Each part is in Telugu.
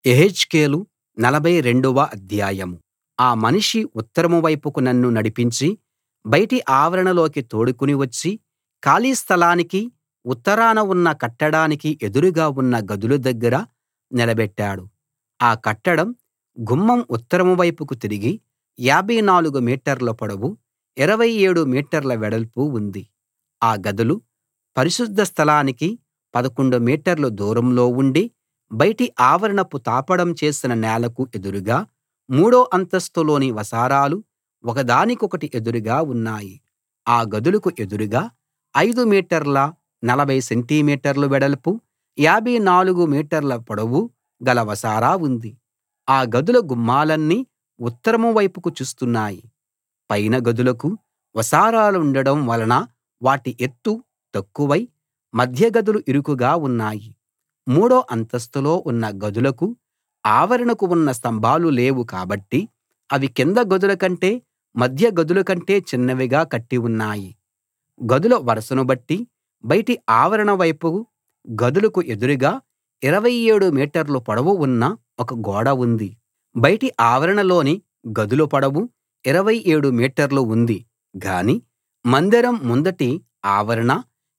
యెహెజ్కేలు 42వ అధ్యాయం. ఆ మనిషి ఉత్తరం వైపుకు నన్ను నడిపించి బయటి ఆవరణలోకి తోడుకుని వచ్చి ఖాళీ స్థలానికీ ఉత్తరాన ఉన్న కట్టడానికీ ఎదురుగా ఉన్న గదుల దగ్గర నిలబెట్టాడు. ఆ కట్టడం గుమ్మం ఉత్తరం వైపుకు తిరిగి 54 మీటర్ల పొడవు 27 మీటర్ల వెడల్పు ఉంది. ఆ గదులు పరిశుద్ధ స్థలానికి 11 మీటర్ల దూరంలో ఉండి బయటి ఆవరణపు తాపడం చేసిన నేలకు ఎదురుగా మూడో అంతస్తులోని వసారాలు ఒకదానికొకటి ఎదురుగా ఉన్నాయి. ఆ గదులకు ఎదురుగా 5 మీటర్ల 40 సెంటి మీటర్ల వెడల్పు 54 మీటర్ల పొడవు గల వసారా ఉంది. ఆ గదుల గుమ్మాలన్నీ ఉత్తరం వైపుకు చూస్తున్నాయి. పైన గదులకు వసారాలుండడం వలన వాటి ఎత్తు తక్కువై మధ్య గదులు ఇరుకుగా ఉన్నాయి. మూడో అంతస్తులో ఉన్న గదులకు ఆవరణకు ఉన్న స్తంభాలు లేవు కాబట్టి అవి కింద గదుల కంటే మధ్య గదుల కంటే చిన్నవిగా కట్టి ఉన్నాయి. గదుల వరసను బట్టి బయటి ఆవరణ వైపు గదులకు ఎదురుగా 27 మీటర్ల పొడవు ఉన్న ఒక గోడ ఉంది. బయటి ఆవరణలోని గదుల పొడవు 27 మీటర్లు ఉంది గాని మందిరం ముందటి ఆవరణ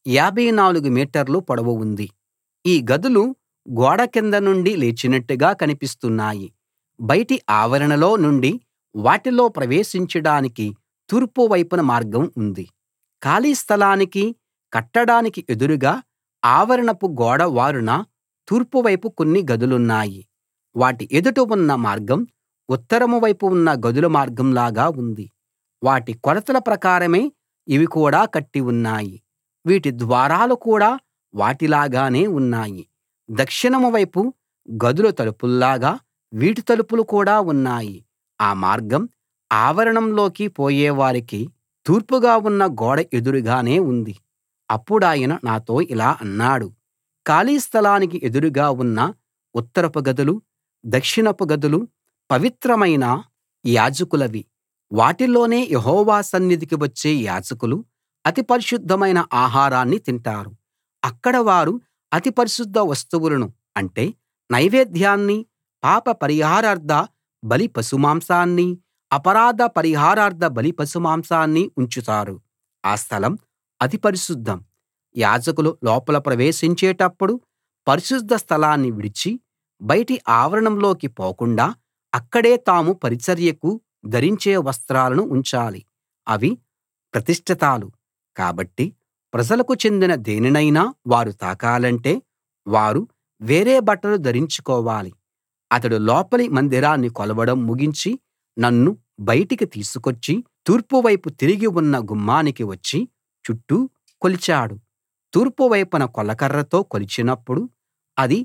54 మీటర్లు పొడవు ఉంది. ఈ గదులు గోడ కింద నుండి లేచినట్టుగా కనిపిస్తున్నాయి. బయటి ఆవరణలో నుండి వాటిలో ప్రవేశించడానికి తూర్పు వైపున మార్గం ఉంది. ఖాళీ స్థలానికీ కట్టడానికీ ఎదురుగా ఆవరణపు గోడ వారున తూర్పు వైపు కొన్ని గదులున్నాయి. వాటి ఎదుట ఉన్న మార్గం ఉత్తరం వైపు ఉన్న గదుల మార్గంలాగా ఉంది. వాటి కొలతల ప్రకారమే ఇవి కూడా కట్టి ఉన్నాయి. వీటి ద్వారాలు కూడా వాటిలాగానే ఉన్నాయి. దక్షిణం వైపు గదుల తలుపుల్లాగా వీటి తలుపులు కూడా ఉన్నాయి. ఆ మార్గం ఆవరణంలోకి పోయేవారికి తూర్పుగా ఉన్న గోడ ఎదురుగానే ఉంది. అప్పుడాయన నాతో ఇలా అన్నాడు, ఖాళీ స్థలానికి ఎదురుగా ఉన్న ఉత్తరపు గదులు, దక్షిణపు గదులు పవిత్రమైన యాజకులవి. వాటిలోనే యెహోవా సన్నిధికి వచ్చే యాజకులు అతి పరిశుద్ధమైన ఆహారాన్ని తింటారు. అక్కడ వారు అతి పరిశుద్ధ వస్తువులను అంటే నైవేద్యాన్ని, పాప పరిహారార్థ బలి పశుమాంసాన్ని, అపరాధ పరిహారార్థ బలి పశుమాంసాన్ని ఉంచుతారు. ఆ స్థలం అతి పరిశుద్ధం. యాజకులు లోపల ప్రవేశించేటప్పుడు పరిశుద్ధ స్థలాన్ని విడిచి బయటి ఆవరణంలోకి పోకుండా అక్కడే తాము పరిచర్యకు ధరించే వస్త్రాలను ఉంచాలి. అవి ప్రతిష్ఠితాలు కాబట్టి ప్రజలకు చెందిన దేనినైనా వారు తాకాలంటే వారు వేరే బట్టలు ధరించుకోవాలి. అతడు లోపలి మందిరాన్ని కొలవడం ముగించి నన్ను బయటికి తీసుకొచ్చి తూర్పు వైపు తిరిగి ఉన్న గుమ్మానికి వచ్చి చుట్టూ కొలిచాడు. తూర్పు వైపున కొలకర్రతో కొలిచినప్పుడు అది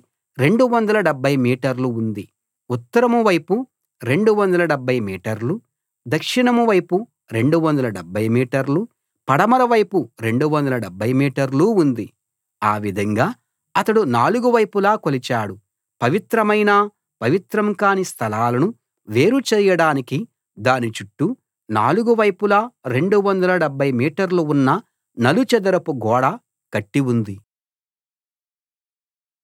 270 మీటర్లు ఉంది. ఉత్తరం వైపు 270 మీటర్లు, దక్షిణం వైపు 270 మీటర్లు, పడమర వైపు 270 మీటర్లు ఉంది. ఆ విధంగా అతడు 4 వైపులా కొలిచాడు. పవిత్రమైన, పవిత్రం కాని స్థలాలను వేరు చేయడానికి దాని చుట్టూ 4 వైపులా 270 మీటర్లు ఉన్న నలుచదరపు గోడ కట్టి ఉంది.